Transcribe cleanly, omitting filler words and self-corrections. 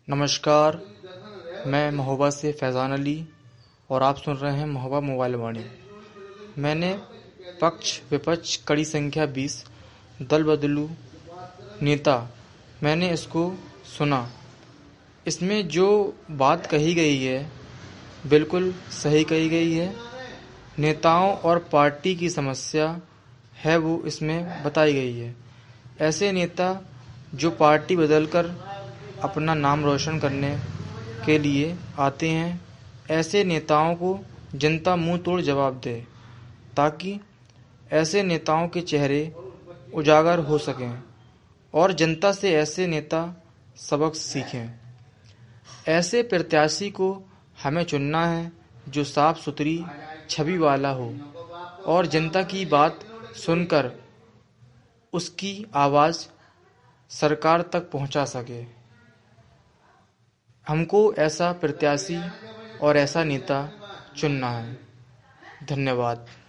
नमस्कार, मैं महोबा से फैज़ान अली और आप सुन रहे हैं महोबा मोबाइल वाणी। मैंने पक्ष विपक्ष कड़ी संख्या 20 दल बदलू नेता मैंने इसको सुना। इसमें जो बात कही गई है बिल्कुल सही कही गई है। नेताओं और पार्टी की समस्या है वो इसमें बताई गई है। ऐसे नेता जो पार्टी बदलकर अपना नाम रोशन करने के लिए आते हैं, ऐसे नेताओं को जनता मुंह तोड़ जवाब दे, ताकि ऐसे नेताओं के चेहरे उजागर हो सकें और जनता से ऐसे नेता सबक सीखें। ऐसे प्रत्याशी को हमें चुनना है जो साफ सुथरी छवि वाला हो और जनता की बात सुनकर उसकी आवाज़ सरकार तक पहुंचा सके। हमको ऐसा प्रत्याशी और ऐसा नेता चुनना है। धन्यवाद।